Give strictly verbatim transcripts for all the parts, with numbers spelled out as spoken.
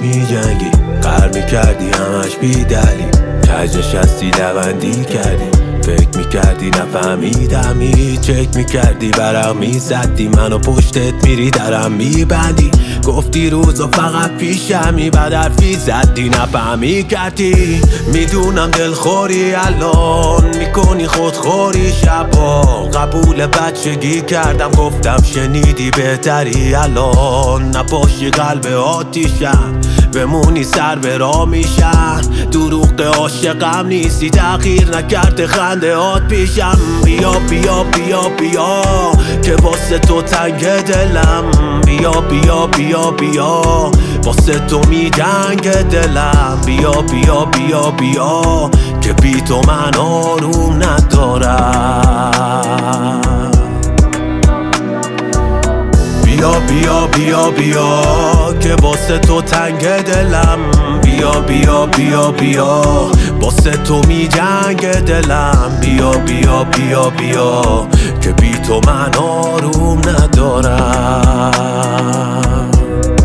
می جنگی، قهر می کردی همش بی دلیل، کج نشستی لبندی کردی، فکر می کردی نفهمیدم، هیچ چک می کردی برم می زدی، منو پشتت میری درم می بندی، گفتی روزا فقط پیشمی، بعد حرفی زدی نفهمی کردی. میدونم دلخوری الان میکنی خودخوری، شبا قبول بچگی کردم، گفتم شنیدی بهتری الان، نباشی قلب آتیشم بمونی سر به راه میشن، دروغ عاشقم نیستی تغییر نکرده خنده هات پیشم. بیا بیا بیا بیا که واسه تو تنگ دلم، بیا بیا بیا بیا واسه تو می جنگ دلم، بیا بیا بیا بیا که بی تو من آروم ندارم. بیا بیا بیا بیا که واسه تو تنگ دلم، بیا بیا بیا بیا واسه تو می جنگ دلم، بیا بیا بیا بیا که بی تو من آروم ندارم.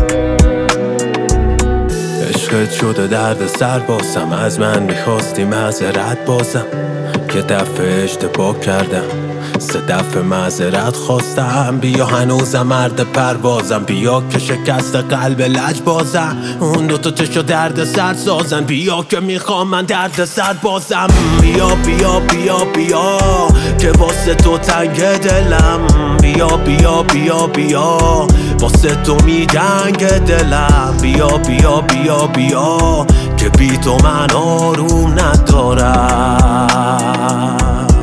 عشقت شده درد سر باسم، از من میخواستی معذرت بازم، یه دفعه اشتباه کردم سه دفعه معذرت خواستم، بیا هنوزم مرد پروازم، بیا که شکست قلب لج بازم، اون دوتا چشو درد سر سازن، بیا که میخوام من درد سر بازم. بیا بیا بیا بیا که واسه تو تنگ دلم، بیا بیا بیا بیا واسه تو می جنگ دلم، بیا بیا بیا بیا که بی تو من آروم ندارم.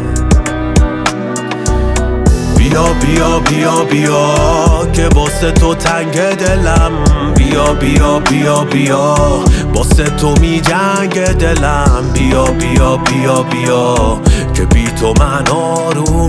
بیا بیا بیا بیا که واسه تو تنگ دلم، بیا بیا بیا بیا واسه تو می جنگ دلم، بیا بیا بیا بیا که بی تو من آروم